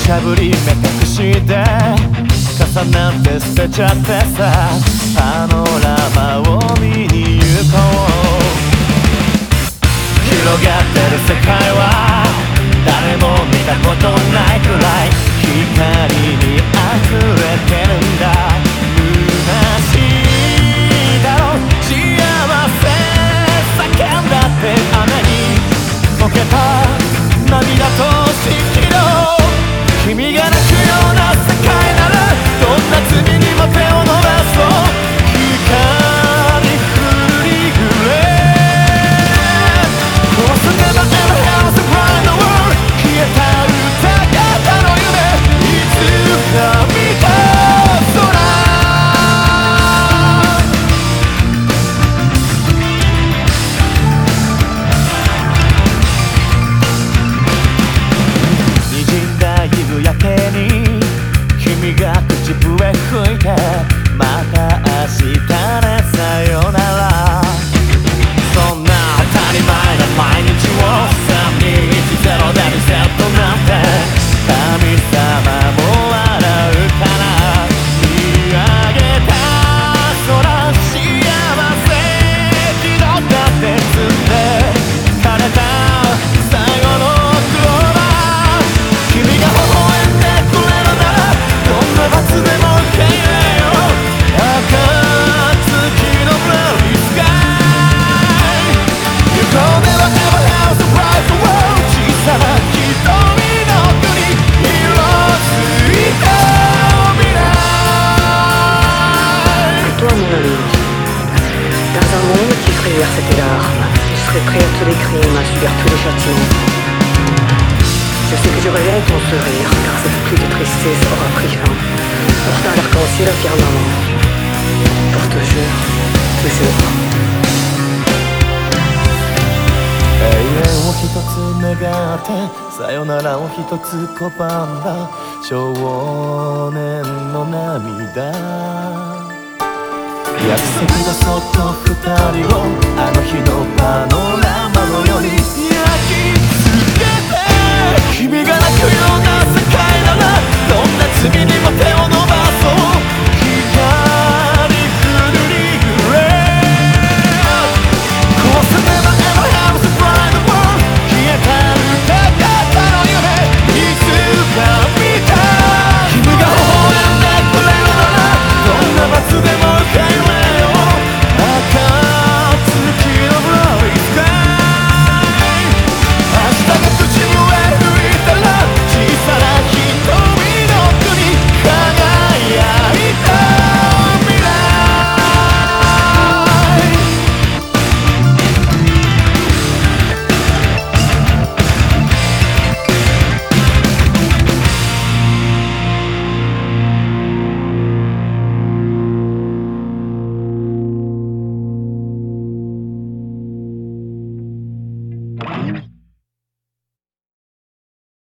かぶり目隠しで傘なんて捨てちゃってさ、パノラマを見に行こう。広がってる世界は誰も見たことないくらい光に溢れてるんだ。虚しいだろ幸せ叫んだって雨に溶けた涙と色、君が泣くような世界ならどんな罪にも手を伸ばそう。光降りぐれ Was never ever else a bright world 消えた歌方の夢いつか見た空。夕焼けに君が口笛吹いてまた明日ねさよなら。そんな当たり前な毎日を321でリセットなんて神様も笑うから見上げた空幸せ気取ったって積んで枯れた最後のクローバー君が微笑んでくれるならどんな罰でも受け入れよう。暁のブラウンスカイ You call me whatever else a bright world 小さな瞳の国色づいた未来。 Et toi mon ami, dans un monde qui serait cet égard, je serais prêt à tous les crimes, à subir tous les châtiments. Je sais que je reverrai ton sourire, car cette pluie de tristesse aura pris fin, portant à l'arc-en-ciel au firmament. Pour toujours, toujours. 永遠を一つ願ってさよならを一つ拒んだ少年の涙。約束がそっと二人をあの日のパノラマのように焼き付けて君が泣くような世界ならどんな罪にも手を伸ばそう。